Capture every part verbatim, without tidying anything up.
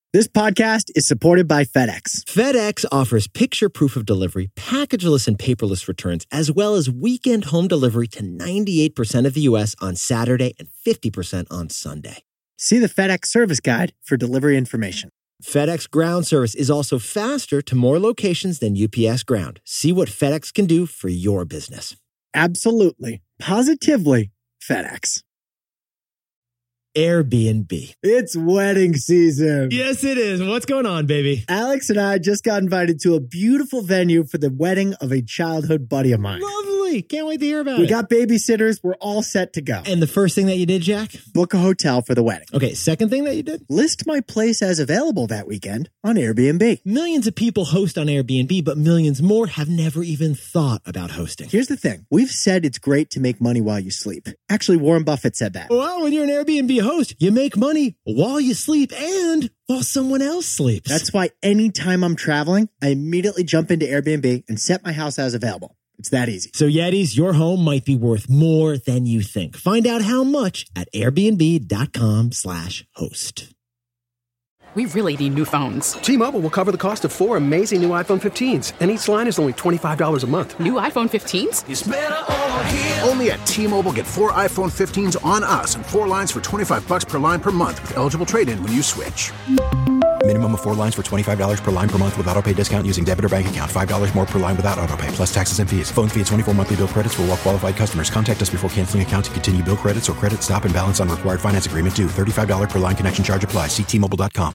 This podcast is supported by FedEx. FedEx offers picture proof of delivery, packageless and paperless returns, as well as weekend home delivery to ninety-eight percent of the U S on Saturday and fifty percent on Sunday. See the FedEx service guide for delivery information. FedEx Ground service is also faster to more locations than U P S Ground. See what FedEx can do for your business. Absolutely. Positively FedEx. Airbnb. It's wedding season. Yes, it is. What's going on, baby? Alex and I just got invited to a beautiful venue for the wedding of a childhood buddy of mine. Lovely. Can't wait to hear about we it. We got babysitters. We're all set to go. And the first thing that you did, Jack? Book a hotel for the wedding. Okay, second thing that you did? List my place as available that weekend on Airbnb. Millions of people host on Airbnb, but millions more have never even thought about hosting. Here's the thing. We've said it's great to make money while you sleep. Actually, Warren Buffett said that. Well, when you're an Airbnb host, you make money while you sleep and while someone else sleeps. That's why anytime I'm traveling, I immediately jump into Airbnb and set my house as available. It's that easy. So Yetis, your home might be worth more than you think. Find out how much at airbnb.com slash host. We really need new phones. T-Mobile will cover the cost of four amazing new iPhone fifteens, and each line is only twenty-five dollars a month. New iPhone fifteens? It's better over here. Only at T-Mobile, get four iPhone fifteens on us and four lines for twenty-five bucks per line per month with eligible trade-in when you switch. Minimum of four lines for twenty-five dollars per line per month with autopay discount using debit or bank account. five dollars more per line without autopay, plus taxes and fees. Phone fee at twenty-four monthly bill credits for well-qualified customers. Contact us before canceling account to continue bill credits or credit stop and balance on required finance agreement due. thirty-five dollars per line connection charge applies. See T Mobile dot com.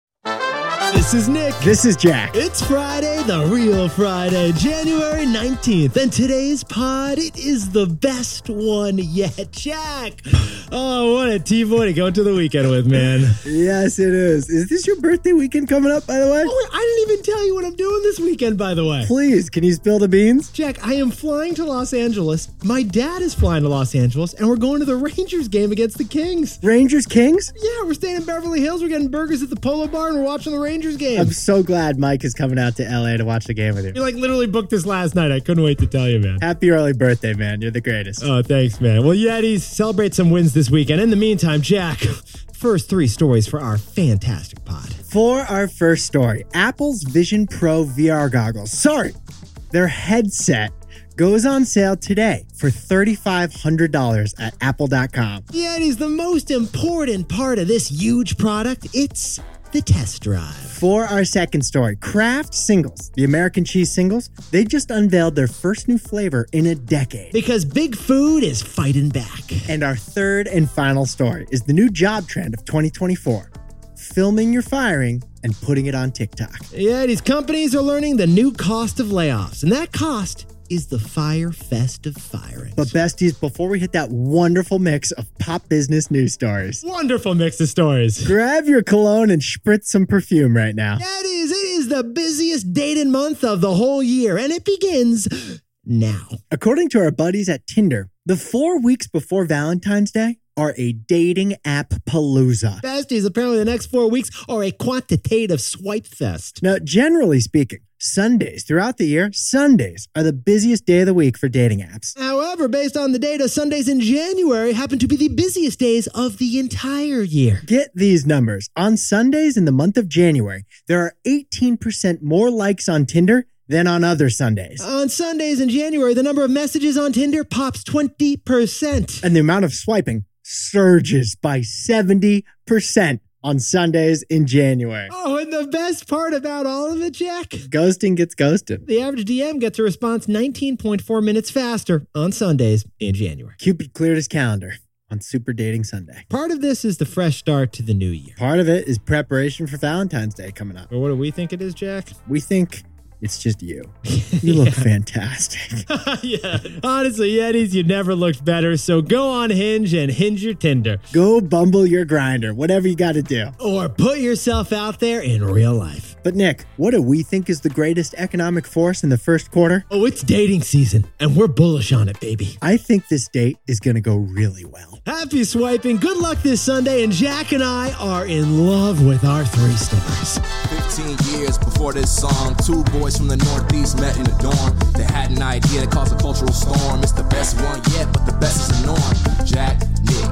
This is Nick. This is Jack. It's Friday, the real Friday, January nineteenth. And today's pod, it is the best one yet. Jack, oh, what a T-boy to go into the weekend with, man. Yes, it is. Is this your birthday weekend coming up, by the way? Oh, I didn't even tell you what I'm doing this weekend, by the way. Please, can you spill the beans? Jack, I am flying to Los Angeles. My dad is flying to Los Angeles, and we're going to the Rangers game against the Kings. Rangers Kings? Yeah, we're staying in Beverly Hills. We're getting burgers at the Polo Bar, and we're watching the Rangers game. I'm so glad Mike is coming out to L A to watch the game with you. You like literally booked this last night. I couldn't wait to tell you, man. Happy early birthday, man. You're the greatest. Oh, thanks, man. Well, Yetis, celebrate some wins this weekend. In the meantime, Jack, first three stories for our fantastic pod. For our first story, Apple's Vision Pro V R goggles, sorry, their headset goes on sale today for three thousand five hundred dollars at apple dot com. Yetis, the most important part of this huge product, it's the test drive. For our second story, Kraft Singles, the American cheese singles, they just unveiled their first new flavor in a decade. Because big food is fighting back. And our third and final story is the new job trend of twenty twenty-four. Filming your firing and putting it on TikTok. Yeah, these companies are learning the new cost of layoffs, and that cost is the Fire Fest of firings. But besties, before we hit that wonderful mix of pop business news stories. Wonderful mix of stories. Grab your cologne and spritz some perfume right now. Yeah, it is. It is the busiest dating month of the whole year, and it begins now. According to our buddies at Tinder, the four weeks before Valentine's Day are a dating app palooza. Besties, apparently the next four weeks are a quantitative swipe fest. Now, generally speaking, Sundays throughout the year, Sundays are the busiest day of the week for dating apps. However, based on the data, Sundays in January happen to be the busiest days of the entire year. Get these numbers. On Sundays in the month of January, there are eighteen percent more likes on Tinder than on other Sundays. On Sundays in January, the number of messages on Tinder pops twenty percent. And the amount of swiping surges by seventy percent on Sundays in January. Oh, and the best part about all of it, Jack? Ghosting gets ghosted. The average D M gets a response nineteen point four minutes faster on Sundays in January. Cupid cleared his calendar on Super Dating Sunday. Part of this is the fresh start to the new year. Part of it is preparation for Valentine's Day coming up. Or what do we think it is, Jack? We think it's just you. You look fantastic. Yeah. Honestly, Yetis, you never looked better. So go on Hinge and hinge your Tinder. Go Bumble your Grindr. Whatever you got to do. Or put yourself out there in real life. But Nick, what do we think is the greatest economic force in the first quarter? Oh, it's dating season, and we're bullish on it, baby. I think this date is going to go really well. Happy swiping. Good luck this Sunday, and Jack and I are in love with our three stories. fifteen years before this song, two boys from the Northeast met in a dorm. They had an idea that caused a cultural storm. It's the best one yet, but the best is the norm. Jack, Nick, that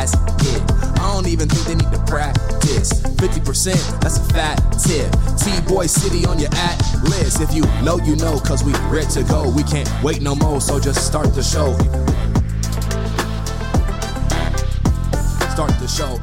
that's it. I don't even think they need to practice. fifty percent, that's a fat tip. T-Boy City on your at list. If you know, you know, cause we ready to go. We can't wait no more, so just start the show. Start the show.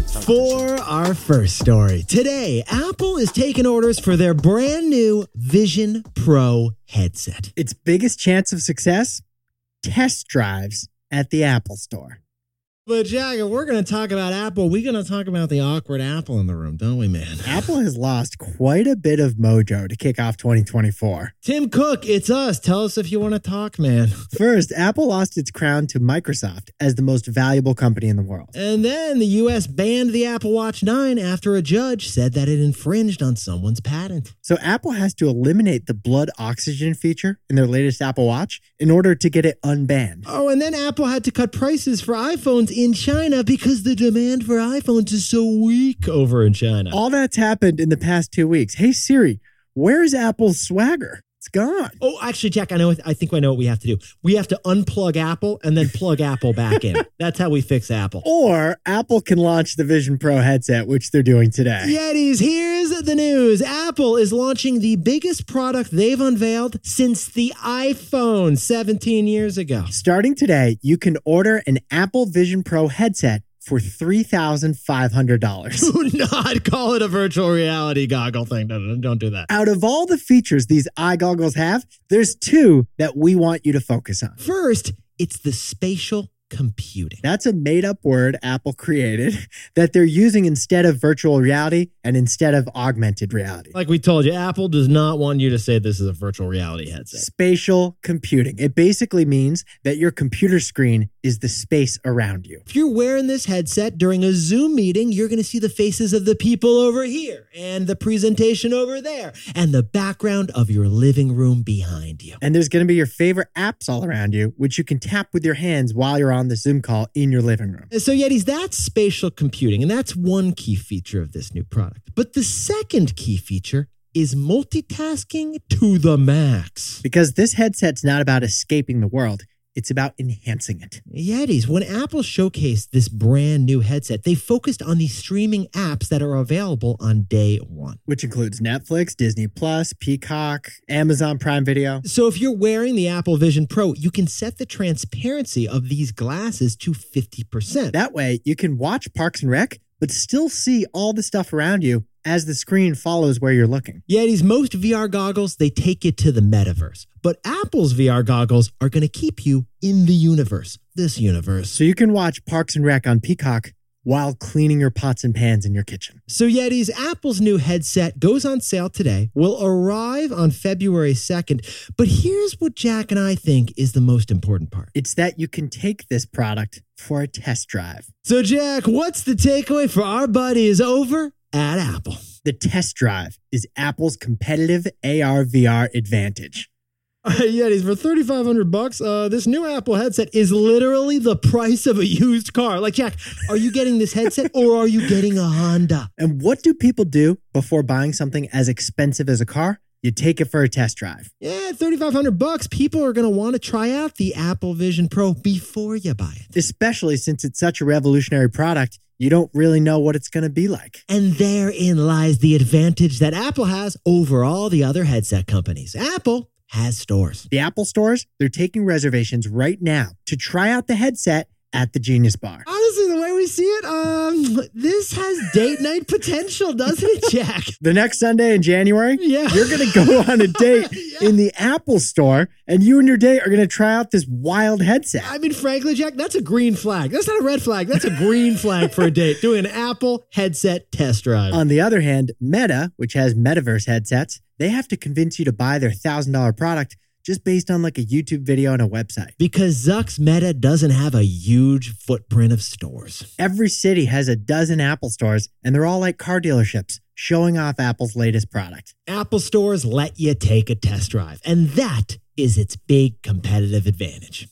For our first story, today, Apple is taking orders for their brand new Vision Pro headset. Its biggest chance of success? Test drives at the Apple Store. But Jack, if we're going to talk about Apple, we're going to talk about the awkward Apple in the room, don't we, man? Apple has lost quite a bit of mojo to kick off twenty twenty-four. Tim Cook, it's us. Tell us if you want to talk, man. First, Apple lost its crown to Microsoft as the most valuable company in the world. And then the U S banned the Apple Watch nine after a judge said that it infringed on someone's patent. So Apple has to eliminate the blood oxygen feature in their latest Apple Watch in order to get it unbanned. Oh, and then Apple had to cut prices for iPhones in China because the demand for iPhones is so weak over in China. All that's happened in the past two weeks. Hey, Siri, where's Apple's swagger? It's gone. Oh, actually, Jack, I know. I think I know what we have to do. We have to unplug Apple and then plug Apple back in. That's how we fix Apple. Or Apple can launch the Vision Pro headset, which they're doing today. Yetis, here's the news. Apple is launching the biggest product they've unveiled since the iPhone seventeen years ago. Starting today, you can order an Apple Vision Pro headset for three thousand five hundred dollars. Do not call it a virtual reality goggle thing. No, no, don't do that. Out of all the features these eye goggles have, there's two that we want you to focus on. First, it's the spatial computing. That's a made-up word Apple created that they're using instead of virtual reality and instead of augmented reality. Like we told you, Apple does not want you to say this is a virtual reality headset. Spatial computing. It basically means that your computer screen is the space around you. If you're wearing this headset during a Zoom meeting, you're going to see the faces of the people over here and the presentation over there and the background of your living room behind you. And there's going to be your favorite apps all around you, which you can tap with your hands while you're on the Zoom call in your living room. So Yetis, that's spatial computing, and that's one key feature of this new product. But the second key feature is multitasking to the max. Because this headset's not about escaping the world. It's about enhancing it. Yetis, when Apple showcased this brand new headset, they focused on the streaming apps that are available on day one. Which includes Netflix, Disney Plus, Peacock, Amazon Prime Video. So if you're wearing the Apple Vision Pro, you can set the transparency of these glasses to fifty percent. That way, you can watch Parks and Rec, but still see all the stuff around you as the screen follows where you're looking. Yetis, most V R goggles, they take you to the metaverse. But Apple's V R goggles are going to keep you in the universe, this universe. So you can watch Parks and Rec on Peacock while cleaning your pots and pans in your kitchen. So Yetis, Apple's new headset goes on sale today, will arrive on February second. But here's what Jack and I think is the most important part. It's that you can take this product for a test drive. So Jack, what's the takeaway for our buddies over at Apple? The test drive is Apple's competitive A R V R advantage. Uh, Yetis, for thirty-five hundred bucks, uh, this new Apple headset is literally the price of a used car. Like, Jack, are you getting this headset or are you getting a Honda? And what do people do before buying something as expensive as a car? You take it for a test drive. Yeah, thirty-five hundred bucks. People are going to want to try out the Apple Vision Pro before you buy it. Especially since it's such a revolutionary product, you don't really know what it's going to be like. And therein lies the advantage that Apple has over all the other headset companies. Apple has stores. The Apple stores, they're taking reservations right now to try out the headset at the Genius Bar. Honestly, the way we see it, um, this has date night potential, doesn't it, Jack? The next Sunday in January, yeah. you're going to go on a date yeah. in the Apple store, and you and your date are going to try out this wild headset. I mean, frankly, Jack, that's a green flag. That's not a red flag. That's a green flag for a date. Doing an Apple headset test drive. On the other hand, Meta, which has metaverse headsets, they have to convince you to buy their one thousand dollars product just based on like a YouTube video and a website. Because Zuck's Meta doesn't have a huge footprint of stores. Every city has a dozen Apple stores, and they're all like car dealerships, showing off Apple's latest product. Apple stores let you take a test drive, and that is its big competitive advantage.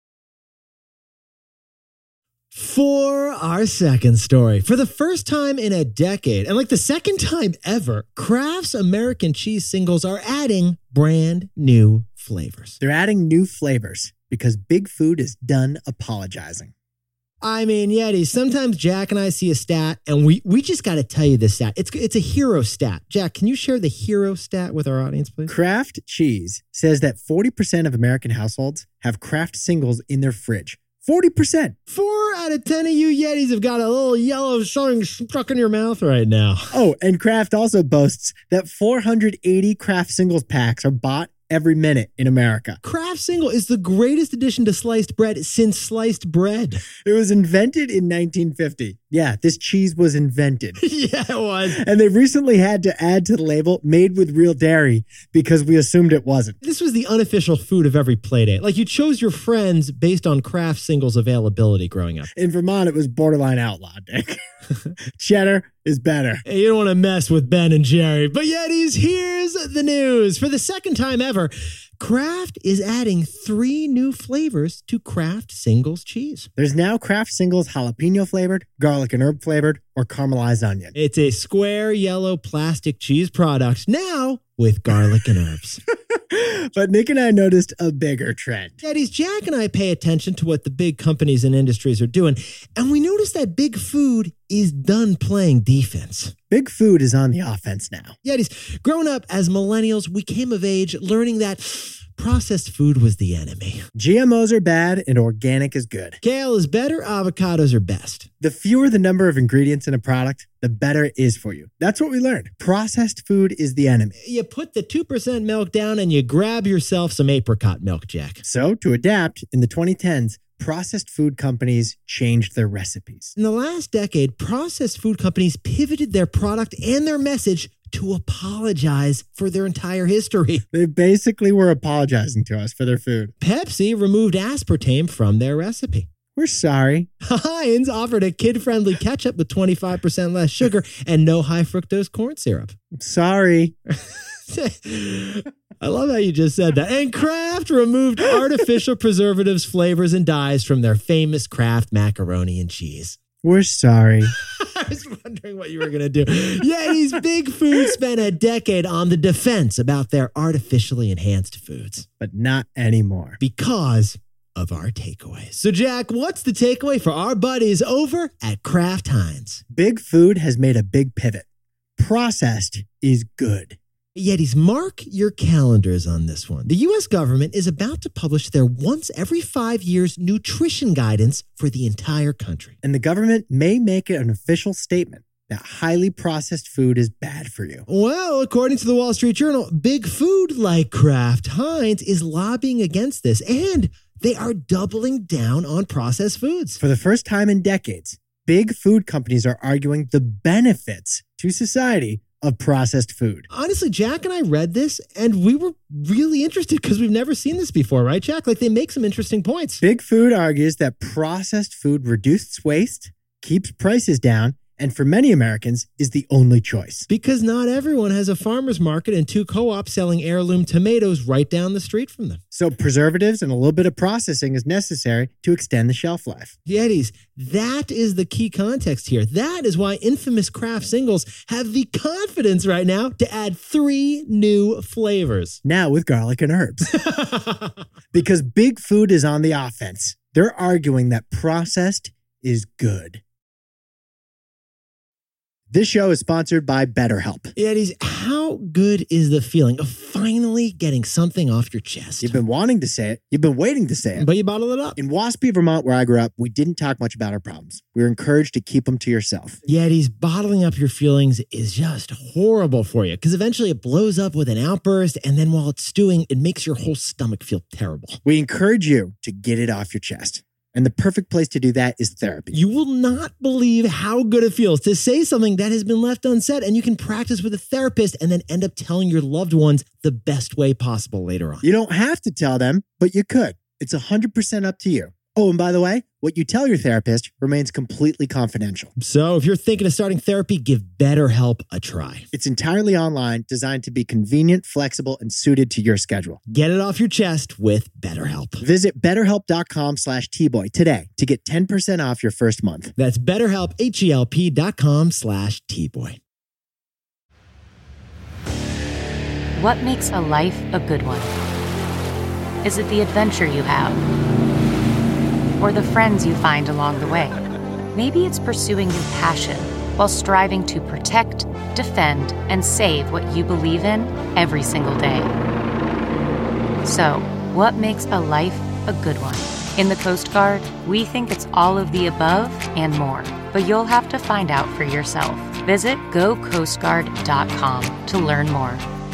For our second story, for the first time in a decade, and like the second time ever, Kraft's American cheese singles are adding brand new flavors. They're adding new flavors because Big Food is done apologizing. I mean, Yeti, sometimes Jack and I see a stat, and we, we just got to tell you this stat. It's, it's a hero stat. Jack, can you share the hero stat with our audience, please? Kraft Cheese says that forty percent of American households have Kraft singles in their fridge. forty percent. Four out of ten of you Yetis have got a little yellow something stuck in your mouth right now. Oh, and Kraft also boasts that four hundred eighty Kraft singles packs are bought every minute in America. Kraft Single is the greatest addition to sliced bread since sliced bread. It was invented in nineteen fifty. Yeah, this cheese was invented. Yeah, it was. And they've recently had to add to the label made with real dairy because we assumed it wasn't. This was the unofficial food of every playdate. Like you chose your friends based on Kraft Singles availability growing up. In Vermont, it was borderline outlawed, Dick. Cheddar is better. Hey, you don't want to mess with Ben and Jerry. But Yetis, here's the news. For the second time ever, Kraft is adding three new flavors to Kraft Singles cheese. There's now Kraft Singles jalapeno flavored, garlic and herb flavored, or caramelized onion. It's a square yellow plastic cheese product now with garlic and herbs. But Nick and I noticed a bigger trend. Daddies, Jack and I pay attention to what the big companies and industries are doing, and we noticed that big food is done playing defense. Big food is on the offense now. Yetis, growing up as millennials, we came of age learning that processed food was the enemy. G M Os are bad and organic is good. Kale is better, avocados are best. The fewer the number of ingredients in a product, the better it is for you. That's what we learned. Processed food is the enemy. You put the two percent milk down and you grab yourself some apricot milk, Jack. So, to adapt, in the twenty tens, processed food companies changed their recipes. In the last decade, processed food companies pivoted their product and their message to apologize for their entire history. They basically were apologizing to us for their food. Pepsi removed aspartame from their recipe. We're sorry. Heinz offered a kid-friendly ketchup with twenty-five percent less sugar and no high fructose corn syrup. Sorry. I love how you just said that. And Kraft removed artificial preservatives, flavors, and dyes from their famous Kraft macaroni and cheese. We're sorry. I was wondering what you were going to do. Yeah, these big foods spent a decade on the defense about their artificially enhanced foods. But not anymore. Because of our takeaways. So, Jack, what's the takeaway for our buddies over at Kraft Heinz? Big food has made a big pivot. Processed is good. Yetis, mark your calendars on this one. The U S government is about to publish their once every five years nutrition guidance for the entire country. And the government may make an official statement that highly processed food is bad for you. Well, according to the Wall Street Journal, big food like Kraft Heinz is lobbying against this, and they are doubling down on processed foods. For the first time in decades, big food companies are arguing the benefits to society of processed food. Honestly, Jack and I read this and we were really interested because we've never seen this before, right, Jack? Like, they make some interesting points. Big Food argues that processed food reduces waste, keeps prices down, and for many Americans is the only choice. Because not everyone has a farmer's market and two co-ops selling heirloom tomatoes right down the street from them. So preservatives and a little bit of processing is necessary to extend the shelf life. Yetis, that is the key context here. That is why infamous Kraft Singles have the confidence right now to add three new flavors. Now with garlic and herbs. Because Big Food is on the offense. They're arguing that processed is good. This show is sponsored by BetterHelp. Yetis, how good is the feeling of finally getting something off your chest? You've been wanting to say it. You've been waiting to say it. But you bottle it up. In Waspy, Vermont, where I grew up, we didn't talk much about our problems. We were encouraged to keep them to yourself. Yetis, bottling up your feelings is just horrible for you because eventually it blows up with an outburst, and then while it's stewing, it makes your whole stomach feel terrible. We encourage you to get it off your chest. And the perfect place to do that is therapy. You will not believe how good it feels to say something that has been left unsaid, and you can practice with a therapist and then end up telling your loved ones the best way possible later on. You don't have to tell them, but you could. It's one hundred percent up to you. Oh, and by the way, what you tell your therapist remains completely confidential. So if you're thinking of starting therapy, give BetterHelp a try. It's entirely online, designed to be convenient, flexible, and suited to your schedule. Get it off your chest with BetterHelp. Visit betterhelp.com slash T-Boy today to get ten percent off your first month. That's BetterHelp, H-E-L-P dot com slash T-Boy. What makes a life a good one? Is it the adventure you have? or the friends you find along the way. Maybe it's pursuing your passion while striving to protect, defend, and save what you believe in every single day. So, what makes a life a good one? In the Coast Guard, we think it's all of the above and more, but you'll have to find out for yourself. Visit go coast guard dot com to learn more.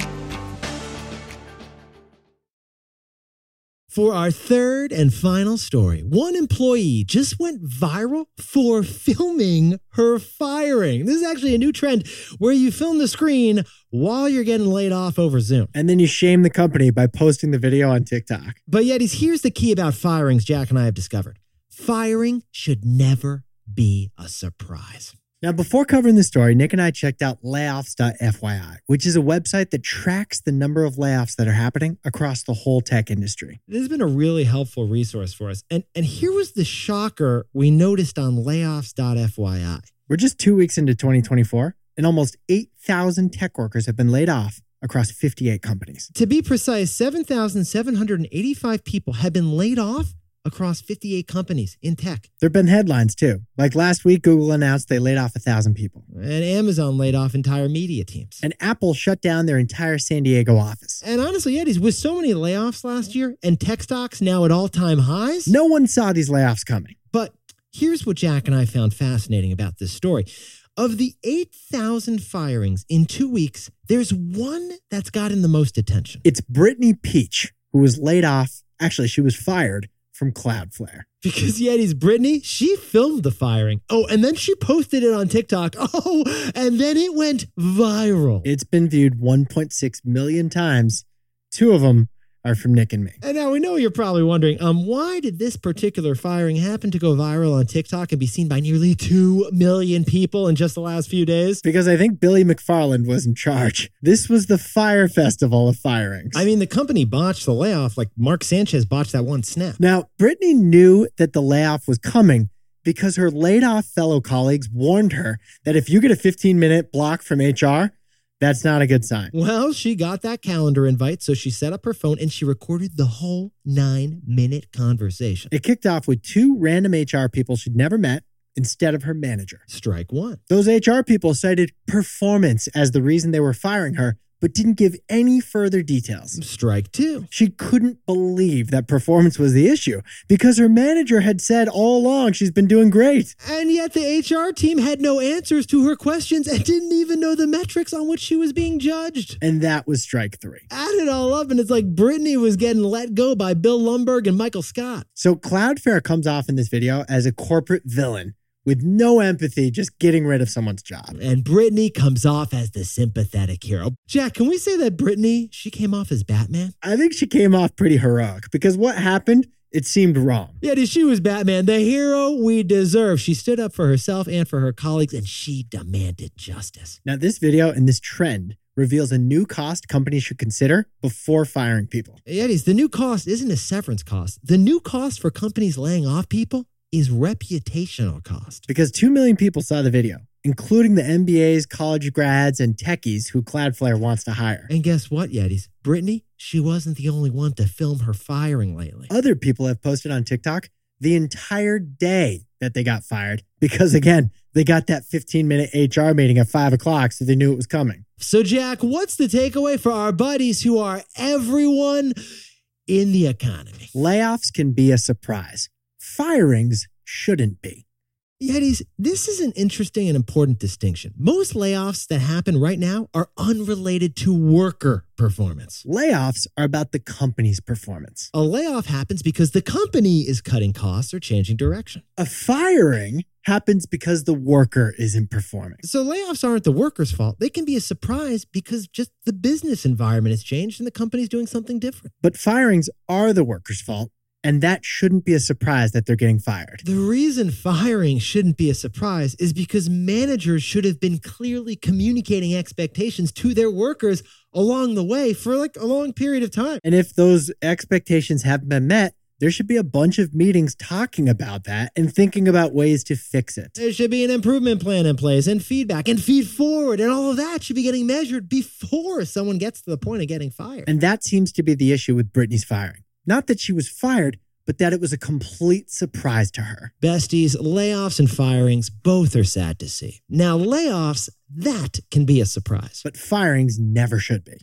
For our third and final story, one employee just went viral for filming her firing. This is actually a new trend where you film the screen while you're getting laid off over Zoom. And then you shame the company by posting the video on TikTok. But yet, here's the key about firings Jack and I have discovered. Firing should never be a surprise. Now, before covering the story, Nick and I checked out layoffs dot F Y I, which is a website that tracks the number of layoffs that are happening across the whole tech industry. This has been a really helpful resource for us. And, and here was the shocker we noticed on layoffs dot F Y I. We're just two weeks into twenty twenty-four, and almost eight thousand tech workers have been laid off across fifty-eight companies. To be precise, seven thousand seven hundred eighty-five people have been laid off across fifty-eight companies in tech. There have been headlines, too. Like last week, Google announced they laid off one thousand people. And Amazon laid off entire media teams. And Apple shut down their entire San Diego office. And honestly, Eddie's, with so many layoffs last year and tech stocks now at all-time highs, no one saw these layoffs coming. But here's what Jack and I found fascinating about this story. Of the eight thousand firings in two weeks, there's one that's gotten the most attention. It's Brittany Peach, who was laid off. Actually, she was fired from Cloudflare. Because Yeti's Brittany, she filmed the firing. Oh, and then she posted it on TikTok. Oh, and then it went viral. It's been viewed one point six million times. Two of them are from Nick and me. And now we know you're probably wondering, um, why did this particular firing happen to go viral on TikTok and be seen by nearly two million people in just the last few days? Because I think Billy McFarland was in charge. This was the Fire Festival of firings. I mean, the company botched the layoff like Mark Sanchez botched that one snap. Now, Brittany knew that the layoff was coming because her laid-off fellow colleagues warned her that if you get a fifteen-minute block from H R, that's not a good sign. Well, she got that calendar invite, so she set up her phone and she recorded the whole nine-minute conversation. It kicked off with two random H R people she'd never met instead of her manager. Strike one. Those H R people cited performance as the reason they were firing her, but didn't give any further details. Strike two. She couldn't believe that performance was the issue because her manager had said all along she's been doing great. And yet the H R team had no answers to her questions and didn't even know the metrics on which she was being judged. And that was strike three. Add it all up and it's like Brittany was getting let go by Bill Lumbergh and Michael Scott. So Cloudflare comes off in this video as a corporate villain with no empathy, just getting rid of someone's job. And Brittany comes off as the sympathetic hero. Jack, can we say that Brittany, she came off as Batman? I think she came off pretty heroic because what happened, it seemed wrong. Yeah, she was Batman, the hero we deserve. She stood up for herself and for her colleagues, and she demanded justice. Now, this video and this trend reveals a new cost companies should consider before firing people. Yetis, the new cost isn't a severance cost. The new cost for companies laying off people is reputational cost. Because two million people saw the video, including the M B As, college grads, and techies who Cloudflare wants to hire. And guess what, Yetis? Brittany, she wasn't the only one to film her firing lately. Other people have posted on TikTok the entire day that they got fired because, again, they got that fifteen-minute H R meeting at five o'clock, so they knew it was coming. So, Jack, what's the takeaway for our buddies who are everyone in the economy? Layoffs can be a surprise. Firings shouldn't be. Yetis, this is an interesting and important distinction. Most layoffs that happen right now are unrelated to worker performance. Layoffs are about the company's performance. A layoff happens because the company is cutting costs or changing direction. A firing happens because the worker isn't performing. So layoffs aren't the worker's fault. They can be a surprise because just the business environment has changed and the company's doing something different. But firings are the worker's fault. And that shouldn't be a surprise that they're getting fired. The reason firing shouldn't be a surprise is because managers should have been clearly communicating expectations to their workers along the way for like a long period of time. And if those expectations haven't been met, there should be a bunch of meetings talking about that and thinking about ways to fix it. There should be an improvement plan in place and feedback and feed forward, and all of that should be getting measured before someone gets to the point of getting fired. And that seems to be the issue with Brittany's firing. Not that she was fired, but that it was a complete surprise to her. Besties, layoffs and firings, both are sad to see. Now, layoffs, that can be a surprise. But firings never should be.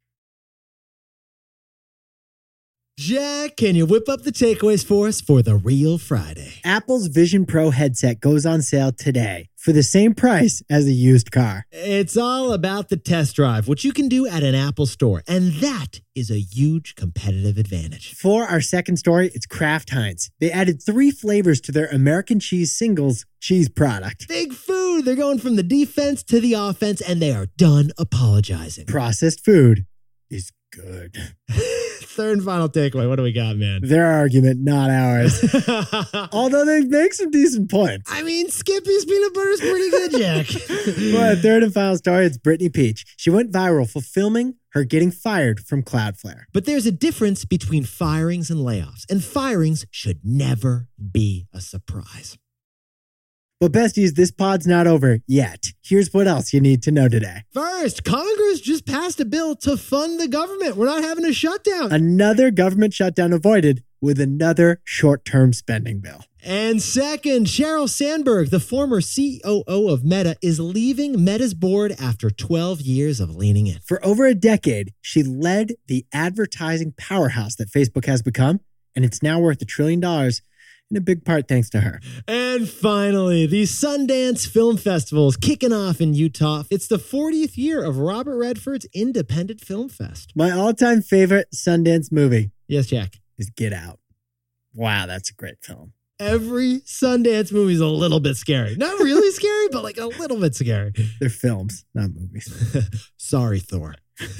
Jack, can you whip up the takeaways for us for the real Friday? Apple's Vision Pro headset goes on sale today for the same price as a used car. It's all about the test drive, which you can do at an Apple store, and that is a huge competitive advantage. For our second story, it's Kraft Heinz. They added three flavors to their American Cheese Singles cheese product. Big food! They're going from the defense to the offense, and they are done apologizing. Processed food is good. Third and final takeaway. What do we got, man? Their argument, not ours. Although they make some decent points. I mean, Skippy's peanut butter is pretty good, Jack. Well, third and final story, it's Brittany Peach. She went viral for filming her getting fired from Cloudflare. But there's a difference between firings and layoffs, and firings should never be a surprise. But besties, this pod's not over yet. Here's what else you need to know today. First, Congress just passed a bill to fund the government. We're not having a shutdown. Another government shutdown avoided with another short-term spending bill. And second, Sheryl Sandberg, the former C O O of Meta, is leaving Meta's board after twelve years of leaning in. For over a decade, she led the advertising powerhouse that Facebook has become, and it's now worth a trillion dollars. In a big part thanks to her. And finally, the Sundance Film Festival is kicking off in Utah. It's the fortieth year of Robert Redford's Independent Film Fest. My all-time favorite Sundance movie. Yes, Jack. Is Get Out. Wow, that's a great film. Every Sundance movie is a little bit scary. Not really scary, but like a little bit scary. They're films, not movies. Sorry, Thor.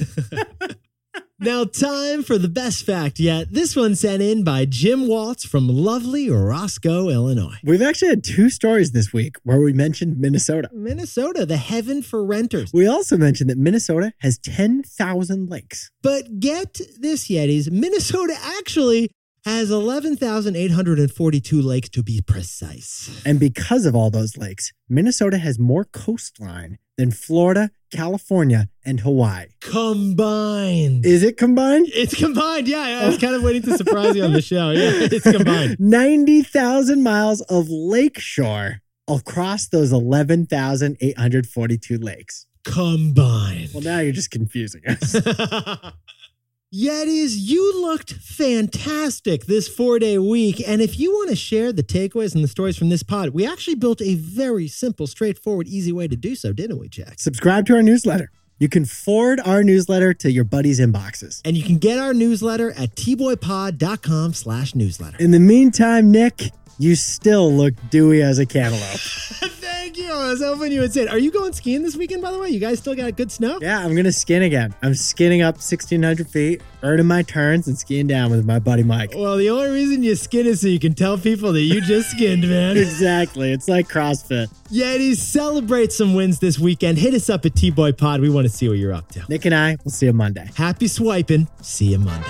Now, time for the best fact yet. This one sent in by Jim Waltz from lovely Roscoe, Illinois. We've actually had two stories this week where we mentioned Minnesota. Minnesota, the heaven for renters. We also mentioned that Minnesota has ten thousand lakes. But get this, Yetis, Minnesota actually has eleven thousand eight hundred forty-two lakes to be precise. And because of all those lakes, Minnesota has more coastline than Florida, California, and Hawaii. Combined. Is it combined? It's combined, yeah. I was kind of waiting to surprise you on the show. Yeah, it's combined. ninety thousand miles of lakeshore across those eleven thousand eight hundred forty-two lakes. Combined. Well, now you're just confusing us. Yetis, you looked fantastic this four-day week, and if you want to share the takeaways and the stories from this pod, we actually built a very simple, straightforward, easy way to do so, didn't we, Jack? Subscribe to our newsletter. You can forward our newsletter to your buddies' inboxes. And you can get our newsletter at tboypod.com slash newsletter. In the meantime, Nick, you still look dewy as a cantaloupe. Thank you. I was hoping you would say it. Are you going skiing this weekend, by the way? You guys still got good snow? Yeah, I'm going to skin again. I'm skinning up sixteen hundred feet, earning my turns, and skiing down with my buddy Mike. Well, the only reason you skin is so you can tell people that you just skinned, man. Exactly. It's like CrossFit. Yetis, celebrate some wins this weekend. Hit us up at T-Boy Pod. We want to see what you're up to. Nick and I will see you Monday. Happy swiping. See you Monday.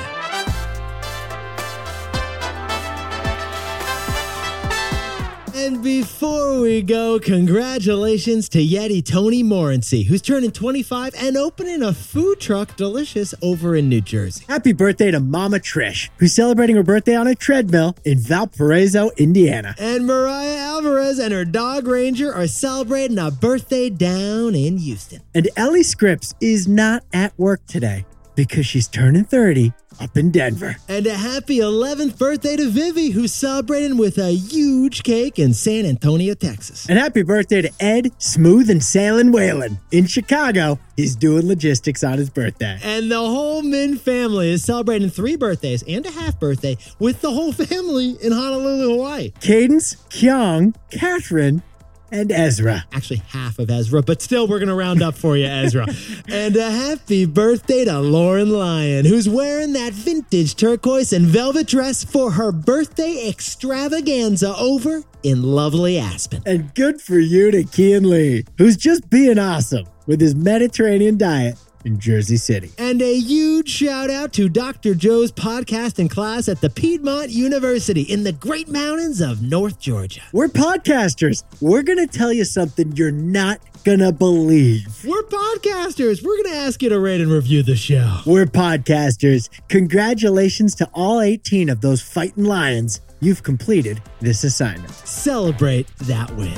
And before we go, congratulations to Yeti Tony Morency, who's turning twenty-five and opening a food truck delicious over in New Jersey. Happy birthday to Mama Trish, who's celebrating her birthday on a treadmill in Valparaiso, Indiana. And Mariah Alvarez and her dog Ranger are celebrating a birthday down in Houston. And Ellie Scripps is not at work today because she's turning thirty up in Denver. And a happy eleventh birthday to Vivi, who's celebrating with a huge cake in San Antonio, Texas. And happy birthday to Ed, Smooth and Sailin' Whalen in Chicago. He's doing logistics on his birthday. And the whole Min family is celebrating three birthdays and a half birthday with the whole family in Honolulu, Hawaii. Cadence, Kyung, Catherine, and Ezra. Actually, half of Ezra, but still, we're going to round up for you, Ezra. And a happy birthday to Lauren Lyon, who's wearing that vintage turquoise and velvet dress for her birthday extravaganza over in lovely Aspen. And good for you to Kian Lee, who's just being awesome with his Mediterranean diet in Jersey City. And a huge shout out to Doctor Joe's podcasting class at the Piedmont University in the Great Mountains of North Georgia. We're podcasters. We're going to tell you something you're not going to believe. We're podcasters. We're going to ask you to rate and review the show. We're podcasters. Congratulations to all eighteen of those fighting lions. You've completed this assignment. Celebrate that win.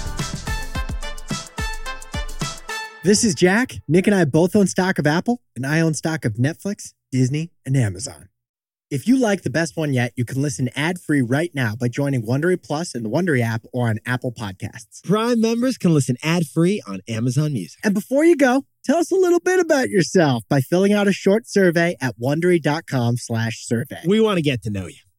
This is Jack. Nick and I both own stock of Apple, and I own stock of Netflix, Disney, and Amazon. If you like the best one yet, you can listen ad-free right now by joining Wondery Plus in the Wondery app or on Apple Podcasts. Prime members can listen ad-free on Amazon Music. And before you go, tell us a little bit about yourself by filling out a short survey at Wondery dot com slash survey. We want to get to know you.